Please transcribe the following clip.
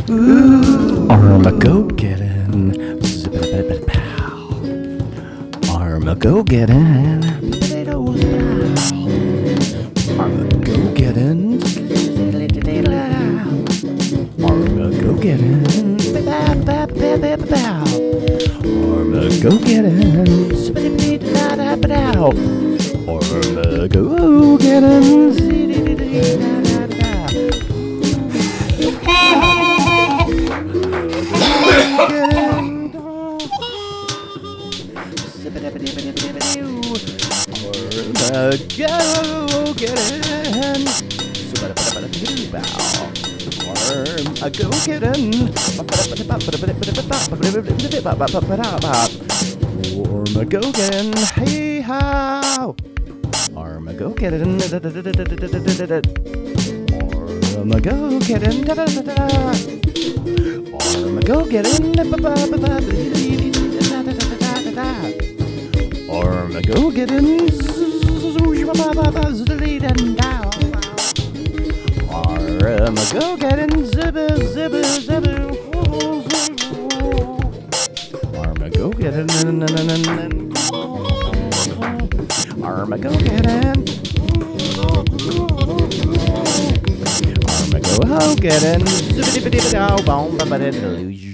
Armageddon. Armageddon. Armageddon. Armageddon. Armageddon, hey how? Armageddon, Armageddon, da da da da. Armageddon, da da da da da. Armageddon, Armageddon, zibber zibber zibber. Armageddon, Armageddon, Armageddon, zibbity bitty bow, boom, ba ba da